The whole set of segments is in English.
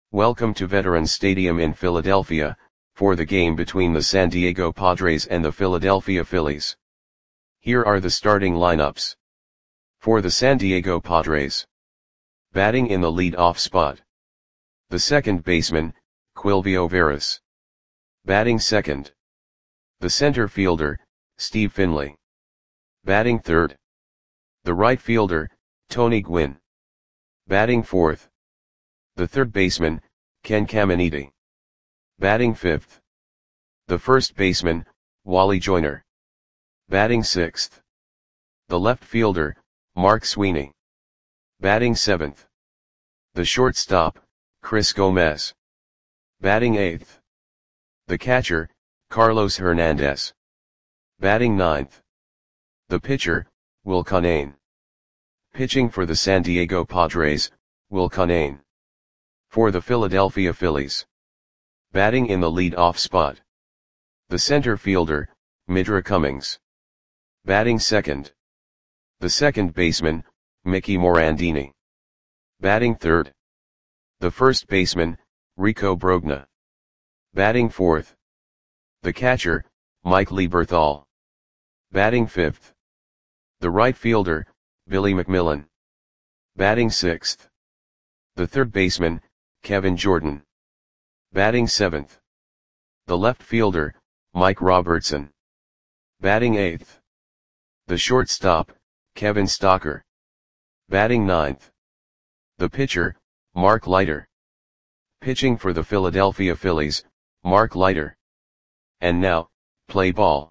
Welcome to Veterans Stadium in Philadelphia, for the game between the San Diego Padres and the Philadelphia Phillies. Here are the starting lineups. For the San Diego Padres. Batting in the lead-off spot. The second baseman, Quilvio Veras. Batting second. The center fielder, Steve Finley. Batting third. The right fielder, Tony Gwynn. Batting fourth. The third baseman, Ken Caminiti. Batting fifth. The first baseman, Wally Joyner. Batting sixth. The left fielder, Mark Sweeney. Batting seventh. The shortstop, Chris Gomez. Batting eighth. The catcher, Carlos Hernandez. Batting ninth. The pitcher, Will Connane. Pitching for the San Diego Padres, Will Connane. For the Philadelphia Phillies. Batting in the lead-off spot. The center fielder, Midra Cummings. Batting second. The second baseman, Mickey Morandini. Batting third. The first baseman, Rico Brogna. Batting fourth. The catcher, Mike Lieberthal. Batting fifth. The right fielder, Billy McMillan. Batting sixth. The third baseman, Kevin Jordan. Batting seventh. The left fielder, Mike Robertson. Batting eighth. The shortstop, Kevin Stocker. Batting ninth. The pitcher, Mark Leiter. Pitching for the Philadelphia Phillies, Mark Leiter. And now, play ball.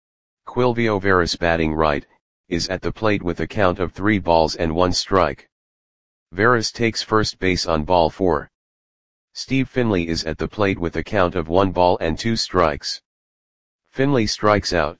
Quilvio Veras batting right, is at the plate with a count of 3 balls and 1 strike. Veras takes first base on ball 4. Steve Finley is at the plate with a count of 1 ball and 2 strikes. Finley strikes out.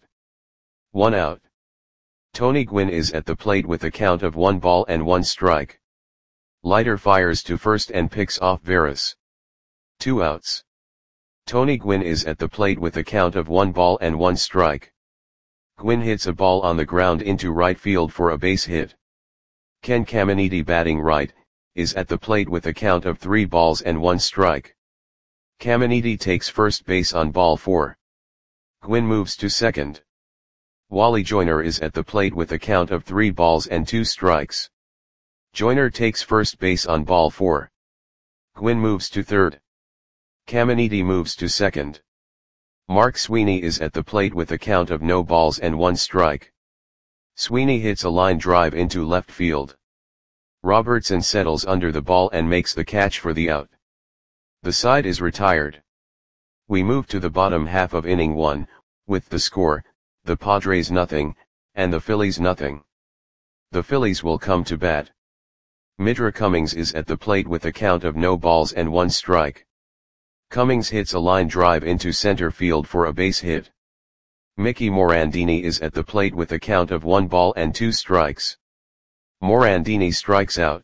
1 out. Tony Gwynn is at the plate with a count of 1 ball and 1 strike. Leiter fires to first and picks off Veras. 2 outs. Tony Gwynn is at the plate with a count of 1 ball and 1 strike. Gwynn hits a ball on the ground into right field for a base hit. Ken Caminiti batting right, is at the plate with a count of 3 balls and 1 strike. Caminiti takes first base on ball 4. Gwynn moves to second. Wally Joyner is at the plate with a count of 3 balls and 2 strikes. Joyner takes first base on ball 4. Gwynn moves to third. Caminiti moves to second. Mark Sweeney is at the plate with a count of no balls and 1 strike. Sweeney hits a line drive into left field. Robertson settles under the ball and makes the catch for the out. The side is retired. We move to the bottom half of inning 1, with the score, the Padres nothing, and the Phillies nothing. The Phillies will come to bat. Midra Cummings is at the plate with a count of no balls and 1 strike. Cummings hits a line drive into center field for a base hit. Mickey Morandini is at the plate with a count of 1 ball and 2 strikes. Morandini strikes out.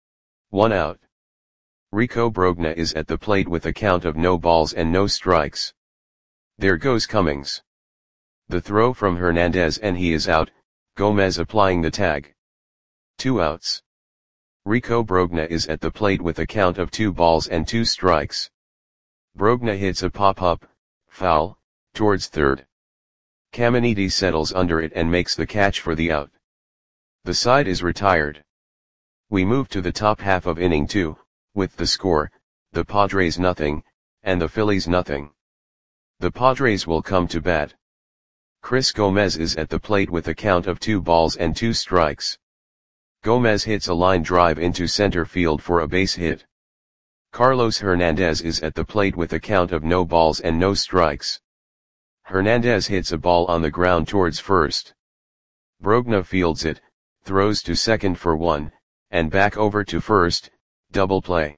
1 out. Rico Brogna is at the plate with a count of no balls and no strikes. There goes Cummings. The throw from Hernandez and he is out, Gomez applying the tag. 2 outs. Rico Brogna is at the plate with a count of 2 balls and 2 strikes. Brogna hits a pop-up, foul, towards third. Caminiti settles under it and makes the catch for the out. The side is retired. We move to the top half of inning 2, with the score, the Padres nothing, and the Phillies nothing. The Padres will come to bat. Chris Gomez is at the plate with a count of 2 balls and 2 strikes. Gomez hits a line drive into center field for a base hit. Carlos Hernandez is at the plate with a count of no balls and no strikes. Hernandez hits a ball on the ground towards first. Brogna fields it, throws to second for 1, and back over to first, double play.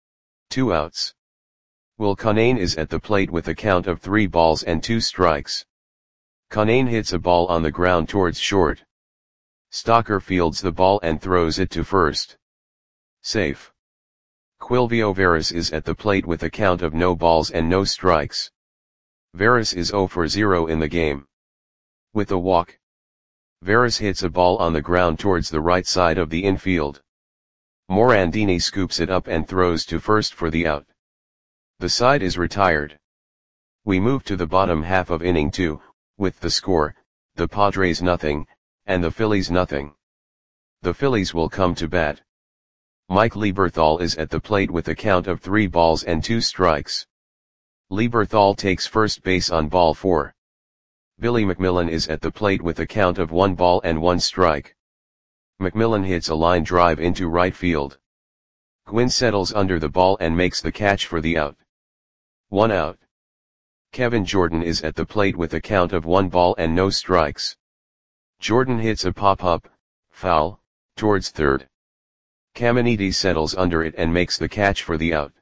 2 outs. Will Connane is at the plate with a count of 3 balls and 2 strikes. Connane hits a ball on the ground towards short. Stocker fields the ball and throws it to first. Safe. Quilvio Veras is at the plate with a count of no balls and no strikes. Veras is 0 for 0 in the game. With a walk. Veras hits a ball on the ground towards the right side of the infield. Morandini scoops it up and throws to first for the out. The side is retired. We move to the bottom half of inning 2, with the score, the Padres nothing, and the Phillies nothing. The Phillies will come to bat. Mike Lieberthal is at the plate with a count of 3 balls and 2 strikes. Lieberthal takes first base on ball 4. Billy McMillan is at the plate with a count of 1 ball and 1 strike. McMillan hits a line drive into right field. Gwynn settles under the ball and makes the catch for the out. 1 out. Kevin Jordan is at the plate with a count of 1 ball and no strikes. Jordan hits a pop-up, foul, towards third. Caminiti settles under it and makes the catch for the out.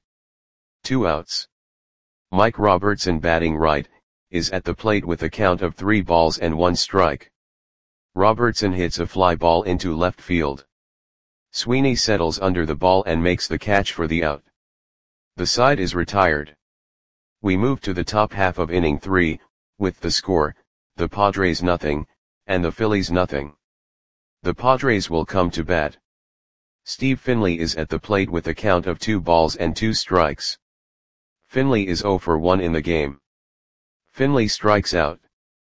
2 outs. Mike Robertson, batting right, is at the plate with a count of 3 balls and 1 strike. Robertson hits a fly ball into left field. Sweeney settles under the ball and makes the catch for the out. The side is retired. We move to the top half of inning 3, with the score, the Padres nothing, and the Phillies nothing. The Padres will come to bat. Steve Finley is at the plate with a count of 2 balls and 2 strikes. Finley is 0 for 1 in the game. Finley strikes out.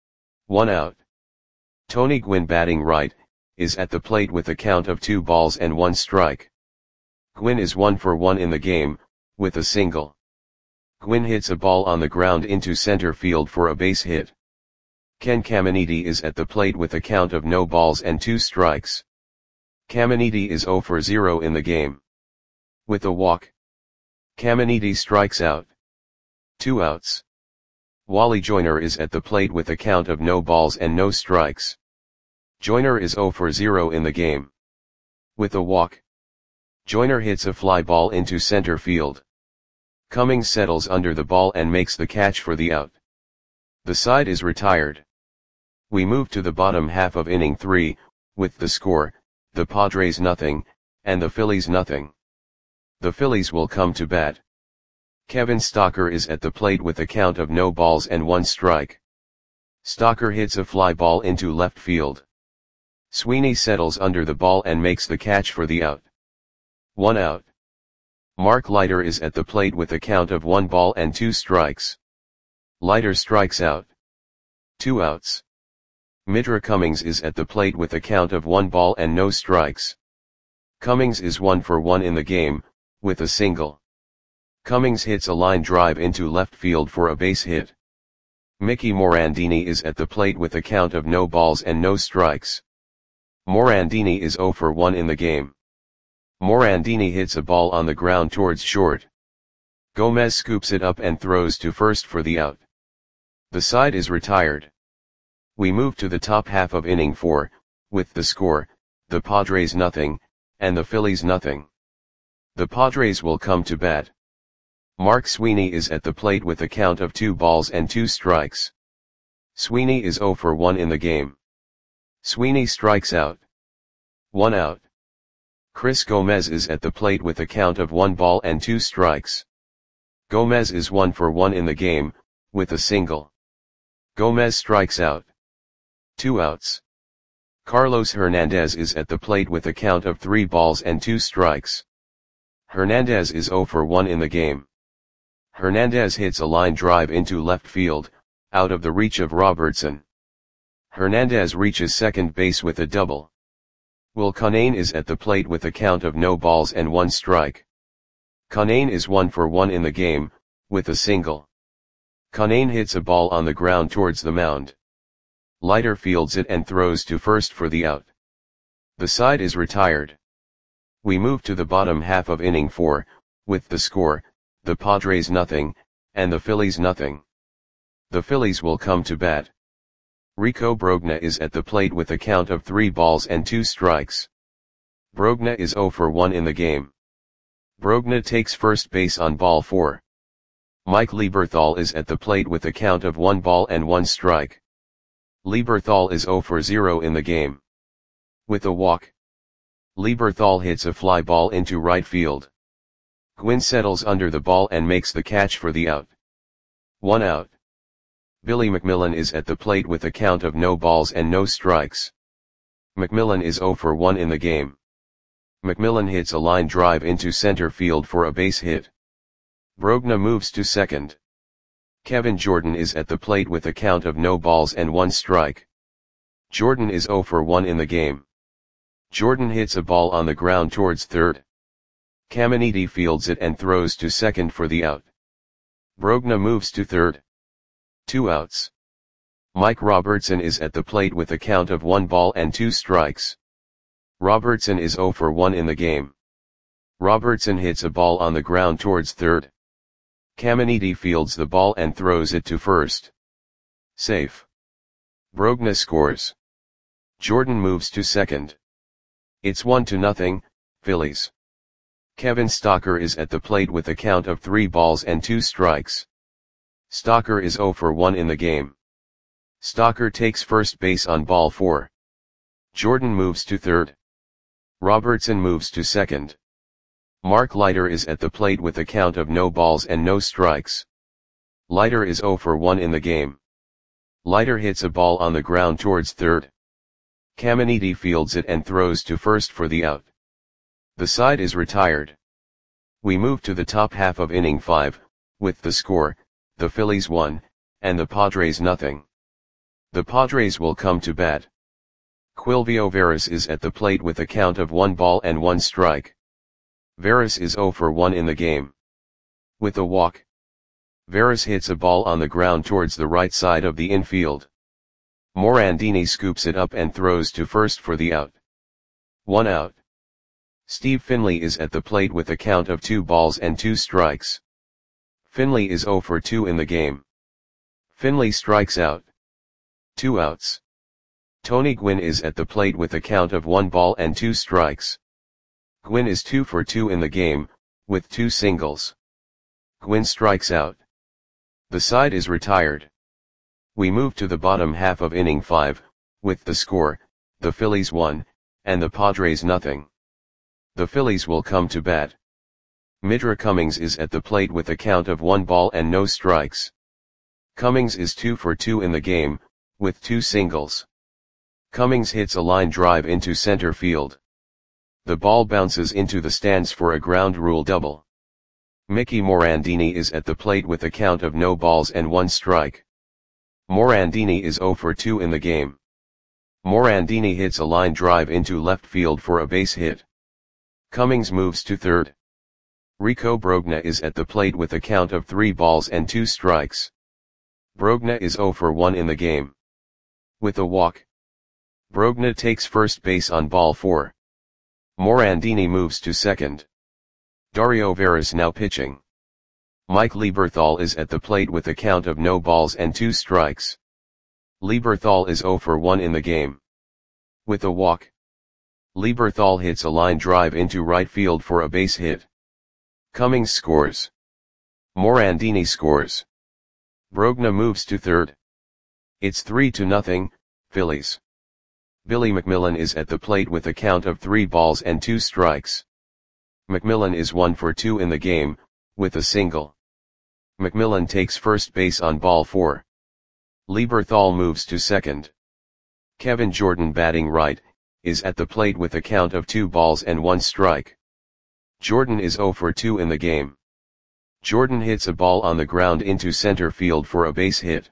1 out. Tony Gwynn, batting right, is at the plate with a count of 2 balls and 1 strike. Gwynn is 1 for 1 in the game, with a single. Gwynn hits a ball on the ground into center field for a base hit. Ken Caminiti is at the plate with a count of no balls and 2 strikes. Caminiti is 0 for 0 in the game. With a walk. Caminiti strikes out. 2 outs. Wally Joyner is at the plate with a count of no balls and no strikes. Joyner is 0 for 0 in the game. With a walk. Joyner hits a fly ball into center field. Cummings settles under the ball and makes the catch for the out. The side is retired. We move to the bottom half of inning 3, with the score, the Padres nothing, and the Phillies nothing. The Phillies will come to bat. Kevin Stocker is at the plate with a count of no balls and 1 strike. Stocker hits a fly ball into left field. Sweeney settles under the ball and makes the catch for the out. 1 out. Mark Leiter is at the plate with a count of 1 ball and 2 strikes. Leiter strikes out. 2 outs. Mitra Cummings is at the plate with a count of 1 ball and no strikes. Cummings is 1 for 1 in the game, with a single. Cummings hits a line drive into left field for a base hit. Mickey Morandini is at the plate with a count of no balls and no strikes. Morandini is 0 for 1 in the game. Morandini hits a ball on the ground towards short. Gomez scoops it up and throws to first for the out. The side is retired. We move to the top half of inning 4, with the score, the Padres nothing, and the Phillies nothing. The Padres will come to bat. Mark Sweeney is at the plate with a count of 2 balls and 2 strikes. Sweeney is 0 for 1 in the game. Sweeney strikes out. 1 out. Chris Gomez is at the plate with a count of 1 ball and 2 strikes. Gomez is 1 for 1 in the game, with a single. Gomez strikes out. 2 outs. Carlos Hernandez is at the plate with a count of 3 balls and 2 strikes. Hernandez is 0 for 1 in the game. Hernandez hits a line drive into left field, out of the reach of Robertson. Hernandez reaches second base with a double. Will Conane is at the plate with a count of no balls and 1 strike. Conane is 1 for 1 in the game, with a single. Conane hits a ball on the ground towards the mound. Leiter fields it and throws to first for the out. The side is retired. We move to the bottom half of inning 4, with the score, the Padres nothing, and the Phillies nothing. The Phillies will come to bat. Rico Brogna is at the plate with a count of 3 balls and 2 strikes. Brogna is 0 for 1 in the game. Brogna takes first base on ball 4. Mike Lieberthal is at the plate with a count of 1 ball and 1 strike. Lieberthal is 0 for 0 in the game. With a walk. Lieberthal hits a fly ball into right field. Gwynn settles under the ball and makes the catch for the out. 1 out. Billy McMillan is at the plate with a count of no balls and no strikes. McMillan is 0 for 1 in the game. McMillan hits a line drive into center field for a base hit. Brogna moves to second. Kevin Jordan is at the plate with a count of no balls and 1 strike. Jordan is 0 for 1 in the game. Jordan hits a ball on the ground towards third. Caminiti fields it and throws to second for the out. Brogna moves to third. 2 outs. Mike Robertson is at the plate with a count of 1 ball and 2 strikes. Robertson is 0 for 1 in the game. Robertson hits a ball on the ground towards third. Caminiti fields the ball and throws it to first. Safe. Brogna scores. Jordan moves to second. It's 1-0, Phillies. Kevin Stocker is at the plate with a count of 3 balls and 2 strikes. Stocker is 0 for 1 in the game. Stocker takes first base on ball 4. Jordan moves to third. Robertson moves to second. Mark Leiter is at the plate with a count of no balls and no strikes. Leiter is 0 for 1 in the game. Leiter hits a ball on the ground towards third. Caminiti fields it and throws to first for the out. The side is retired. We move to the top half of inning 5, with the score, the Phillies 1, and the Padres 0. The Padres will come to bat. Quilvio Veras is at the plate with a count of 1 ball and 1 strike. Veras is 0 for 1 in the game. With a walk. Veras hits a ball on the ground towards the right side of the infield. Morandini scoops it up and throws to first for the out. 1 out. Steve Finley is at the plate with a count of 2 balls and 2 strikes. Finley is 0 for 2 in the game. Finley strikes out. 2 outs. Tony Gwynn is at the plate with a count of 1 ball and 2 strikes. Gwynn is 2 for 2 in the game, with 2 singles. Gwynn strikes out. The side is retired. We move to the bottom half of inning 5, with the score, the Phillies 1, and the Padres 0. The Phillies will come to bat. Midra Cummings is at the plate with a count of 1 ball and no strikes. Cummings is 2 for 2 in the game, with 2 singles. Cummings hits a line drive into center field. The ball bounces into the stands for a ground rule double. Mickey Morandini is at the plate with a count of no balls and 1 strike. Morandini is 0 for 2 in the game. Morandini hits a line drive into left field for a base hit. Cummings moves to third. Rico Brogna is at the plate with a count of 3 balls and 2 strikes. Brogna is 0 for 1 in the game. With a walk. Brogna takes first base on ball 4. Morandini moves to second. Dario Veras now pitching. Mike Lieberthal is at the plate with a count of no balls and 2 strikes. Lieberthal is 0 for 1 in the game. With a walk. Lieberthal hits a line drive into right field for a base hit. Cummings scores. Morandini scores. Brogna moves to third. It's 3-0, Phillies. Billy McMillan is at the plate with a count of 3 balls and 2 strikes. McMillan is 1 for 2 in the game, with a single. McMillan takes first base on ball 4. Lieberthal moves to second. Kevin Jordan, batting right, is at the plate with a count of 2 balls and 1 strike. Jordan is 0 for 2 in the game. Jordan hits a ball on the ground into center field for a base hit.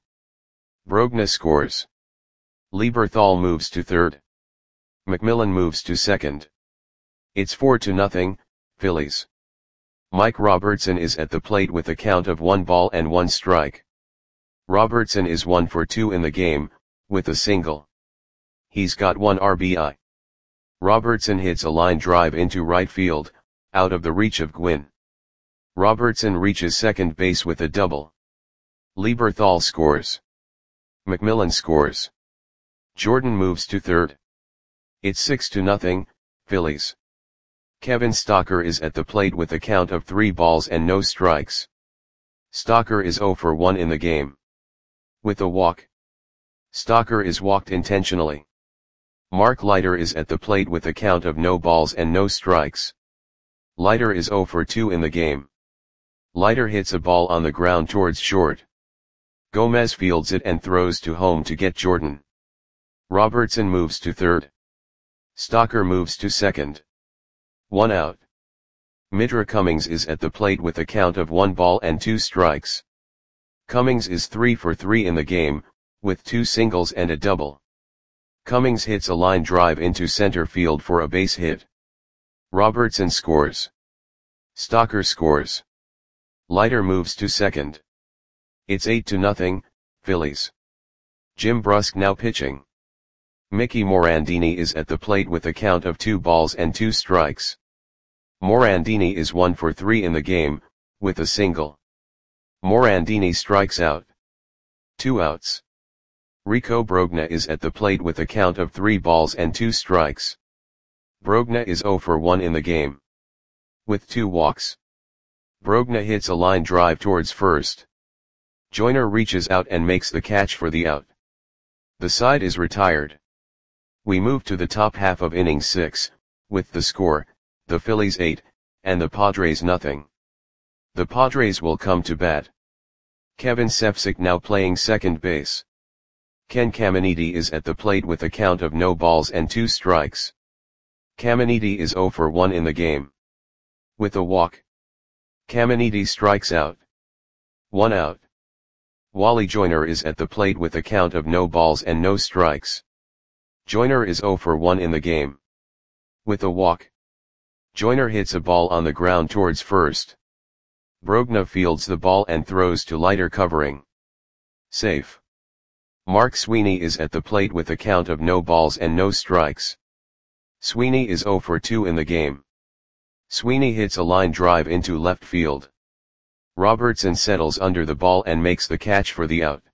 Brogna scores. Lieberthal moves to third. McMillan moves to second. It's 4-0, Phillies. Mike Robertson is at the plate with a count of 1 ball and 1 strike. Robertson is 1 for 2 in the game, with a single. He's got 1 RBI. Robertson hits a line drive into right field, out of the reach of Gwynn. Robertson reaches second base with a double. Lieberthal scores. McMillan scores. Jordan moves to third. It's 6-0, Phillies. Kevin Stocker is at the plate with a count of 3 balls and no strikes. Stocker is 0 for 1 in the game. With a walk. Stocker is walked intentionally. Mark Leiter is at the plate with a count of no balls and no strikes. Leiter is 0 for 2 in the game. Leiter hits a ball on the ground towards short. Gomez fields it and throws to home to get Jordan. Robertson moves to third. Stocker moves to second. 1 out. Mitra Cummings is at the plate with a count of 1 ball and 2 strikes. Cummings is 3 for 3 in the game, with 2 singles and a double. Cummings hits a line drive into center field for a base hit. Robertson scores. Stocker scores. Leiter moves to second. It's 8-0, Phillies. Jim Brusque now pitching. Mickey Morandini is at the plate with a count of 2 balls and 2 strikes. Morandini is 1 for 3 in the game, with a single. Morandini strikes out. 2 outs. Rico Brogna is at the plate with a count of 3 balls and 2 strikes. Brogna is 0 for 1 in the game. With 2 walks. Brogna hits a line drive towards first. Joyner reaches out and makes the catch for the out. The side is retired. We move to the top half of inning 6, with the score, the Phillies 8, and the Padres nothing. The Padres will come to bat. Kevin Sefcik now playing second base. Ken Caminiti is at the plate with a count of no balls and 2 strikes. Caminiti is 0 for 1 in the game. With a walk. Caminiti strikes out. 1 out. Wally Joyner is at the plate with a count of no balls and no strikes. Joyner is 0 for 1 in the game. With a walk. Joyner hits a ball on the ground towards first. Brogna fields the ball and throws to Leiter covering. Safe. Mark Sweeney is at the plate with a count of no balls and no strikes. Sweeney is 0 for 2 in the game. Sweeney hits a line drive into left field. Robertson settles under the ball and makes the catch for the out.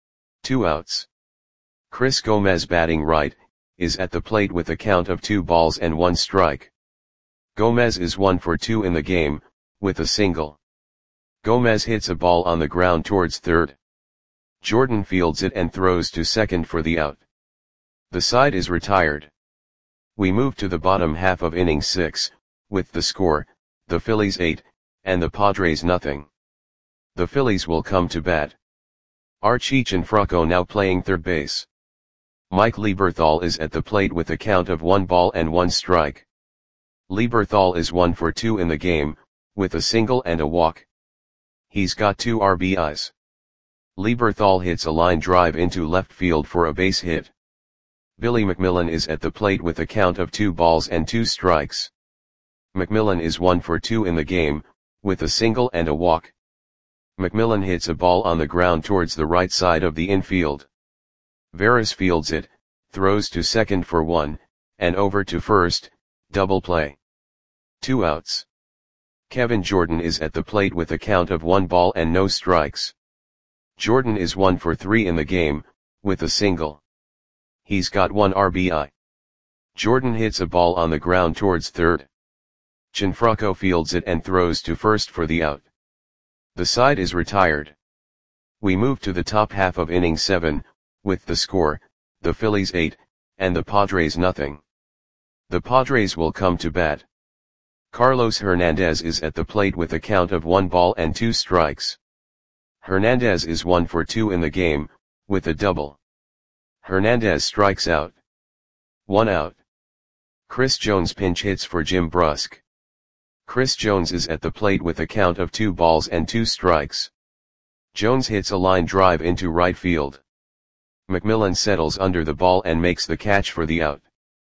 2 outs. Chris Gomez batting right, is at the plate with a count of 2 balls and 1 strike. Gomez is 1 for 2 in the game, with a single. Gomez hits a ball on the ground towards third. Jordan fields it and throws to second for the out. The side is retired. We move to the bottom half of inning 6, with the score, the Phillies 8, and the Padres nothing. The Phillies will come to bat. Archie Cianfrocco now playing third base. Mike Lieberthal is at the plate with a count of 1 ball and 1 strike. Lieberthal is 1 for 2 in the game, with a single and a walk. He's got 2 RBIs. Lieberthal hits a line drive into left field for a base hit. Billy McMillan is at the plate with a count of 2 balls and 2 strikes. McMillan is 1 for 2 in the game, with a single and a walk. McMillan hits a ball on the ground towards the right side of the infield. Veras fields it, throws to second for 1, and over to first, double play. 2 outs. Kevin Jordan is at the plate with a count of 1 ball and no strikes. Jordan is 1 for 3 in the game, with a single. He's got 1 RBI. Jordan hits a ball on the ground towards third. Cianfrocco fields it and throws to first for the out. The side is retired. We move to the top half of inning 7, with the score, the Phillies 8, and the Padres nothing. The Padres will come to bat. Carlos Hernandez is at the plate with a count of 1 ball and 2 strikes. Hernandez is 1 for 2 in the game, with a double. Hernandez strikes out. 1 out. Chris Jones pinch hits for Jim Brusque. Chris Jones is at the plate with a count of 2 balls and 2 strikes. Jones hits a line drive into right field. McMillan settles under the ball and makes the catch for the out.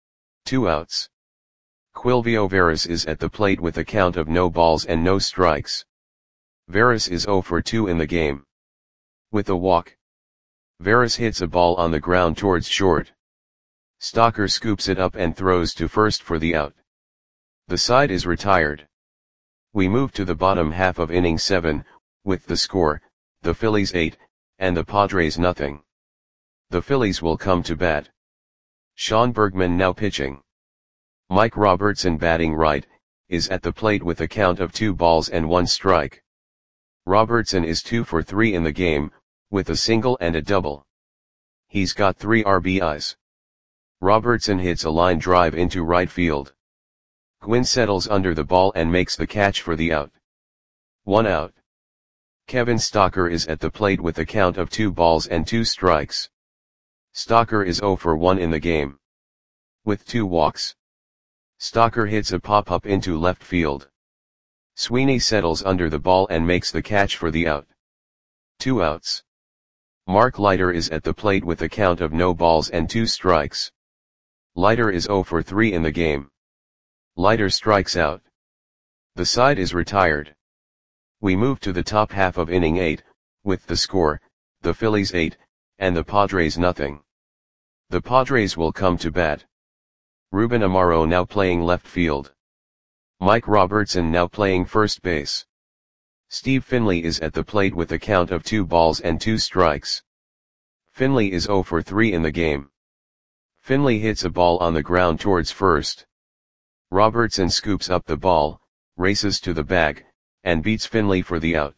2 outs. Quilvio Veras is at the plate with a count of no balls and no strikes. Veras is 0 for 2 in the game. With a walk. Veras hits a ball on the ground towards short. Stocker scoops it up and throws to first for the out. The side is retired. We move to the bottom half of inning 7, with the score, the Phillies 8, and the Padres nothing. The Phillies will come to bat. Sean Bergman now pitching. Mike Robertson batting right, is at the plate with a count of 2 balls and 1 strike. Robertson is 2 for 3 in the game, with a single and a double. He's got 3 RBIs. Robertson hits a line drive into right field. Gwynn settles under the ball and makes the catch for the out. 1 out. Kevin Stocker is at the plate with a count of 2 balls and 2 strikes. Stocker is 0 for 1 in the game. With 2 walks. Stocker hits a pop-up into left field. Sweeney settles under the ball and makes the catch for the out. 2 outs. Mark Leiter is at the plate with a count of no balls and 2 strikes. Leiter is 0 for 3 in the game. Leiter strikes out. The side is retired. We move to the top half of inning 8, with the score, the Phillies 8, and the Padres nothing. The Padres will come to bat. Ruben Amaro now playing left field. Mike Robertson now playing first base. Steve Finley is at the plate with a count of 2 balls and 2 strikes. Finley is 0 for 3 in the game. Finley hits a ball on the ground towards first. Robertson scoops up the ball, races to the bag, and beats Finley for the out.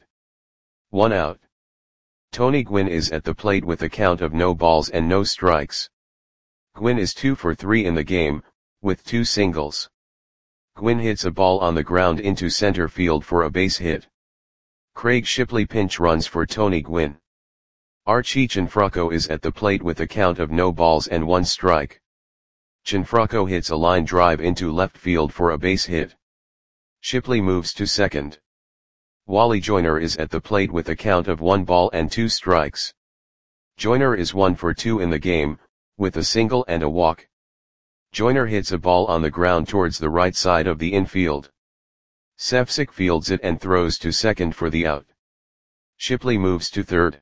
1 out. Tony Gwynn is at the plate with a count of no balls and no strikes. Gwynn is 2 for 3 in the game, with 2 singles. Gwynn hits a ball on the ground into center field for a base hit. Craig Shipley pinch runs for Tony Gwynn. Archie Cianfrocco is at the plate with a count of no balls and 1 strike. Cianfrocco hits a line drive into left field for a base hit. Shipley moves to second. Wally Joyner is at the plate with a count of 1 ball and 2 strikes. Joyner is 1 for 2 in the game, with a single and a walk. Joyner hits a ball on the ground towards the right side of the infield. Sefcik fields it and throws to second for the out. Shipley moves to third.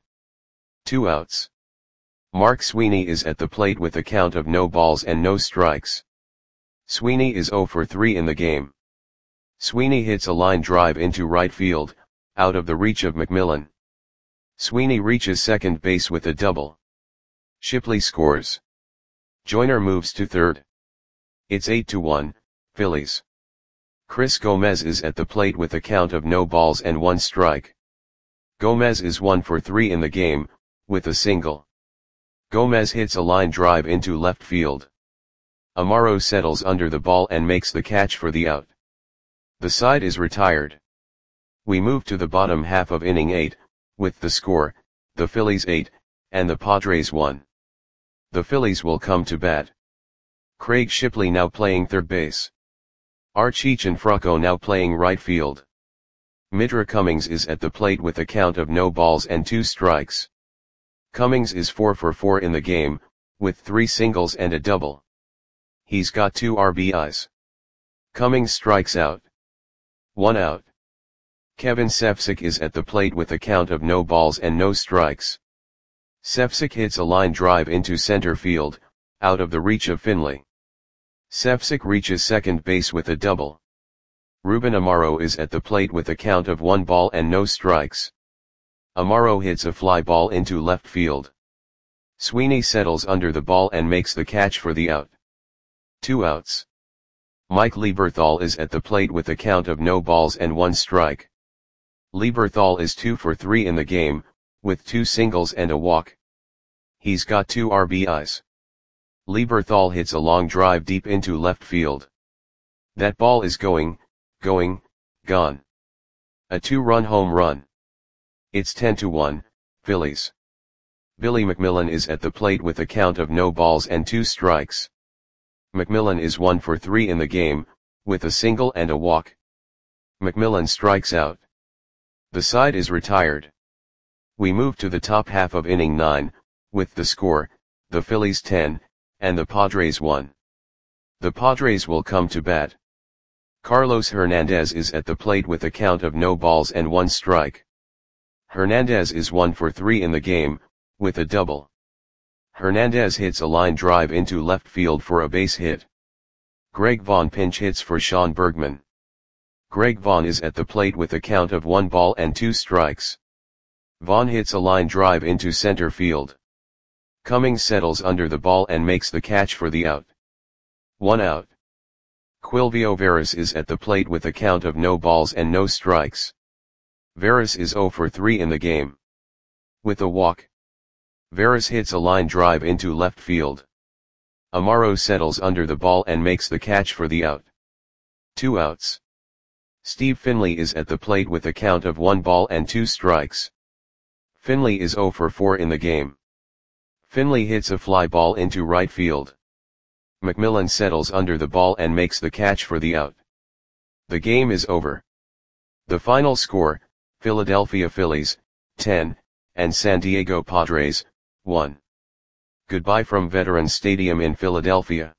2 outs. Mark Sweeney is at the plate with a count of no balls and no strikes. Sweeney is 0 for 3 in the game. Sweeney hits a line drive into right field, out of the reach of McMillan. Sweeney reaches second base with a double. Shipley scores. Joyner moves to third. It's 8-1, Phillies. Chris Gomez is at the plate with a count of no balls and 1 strike. Gomez is 1 for 3 in the game, with a single. Gomez hits a line drive into left field. Amaro settles under the ball and makes the catch for the out. The side is retired. We move to the bottom half of inning 8, with the score, the Phillies 8, and the Padres 1. The Phillies will come to bat. Craig Shipley now playing third base. Archie Cianfrocco now playing right field. Mitra Cummings is at the plate with a count of no balls and 2 strikes. Cummings is 4 for 4 in the game, with 3 singles and a double. He's got 2 RBIs. Cummings strikes out. 1 out. Kevin Sefcik is at the plate with a count of no balls and no strikes. Sefcik hits a line drive into center field, out of the reach of Finley. Sefcik reaches second base with a double. Ruben Amaro is at the plate with a count of 1 ball and no strikes. Amaro hits a fly ball into left field. Sweeney settles under the ball and makes the catch for the out. 2 outs. Mike Lieberthal is at the plate with a count of no balls and 1 strike. Lieberthal is 2 for 3 in the game, with 2 singles and a walk. He's got 2 RBIs. Lieberthal hits a long drive deep into left field. That ball is gone. A 2-run home run. It's 10-1, Phillies. Billy McMillan is at the plate with a count of no balls and 2 strikes. McMillan is 1 for 3 in the game, with a single and a walk. McMillan strikes out. The side is retired. We move to the top half of inning 9, with the score, the Phillies 10, and the Padres 1. The Padres will come to bat. Carlos Hernandez is at the plate with a count of no balls and 1 strike. Hernandez is 1 for 3 in the game, with a double. Hernandez hits a line drive into left field for a base hit. Greg Vaughn pinch hits for Sean Bergman. Greg Vaughn is at the plate with a count of 1 ball and 2 strikes. Vaughn hits a line drive into center field. Cummings settles under the ball and makes the catch for the out. 1 out. Quilvio Veras is at the plate with a count of no balls and no strikes. Veras is 0 for 3 in the game. With a walk. Veras hits a line drive into left field. Amaro settles under the ball and makes the catch for the out. 2 outs. Steve Finley is at the plate with a count of 1 ball and 2 strikes. Finley is 0 for 4 in the game. Finley hits a fly ball into right field. McMillan settles under the ball and makes the catch for the out. The game is over. The final score, Philadelphia Phillies, 10, and San Diego Padres, 1. Goodbye from Veterans Stadium in Philadelphia.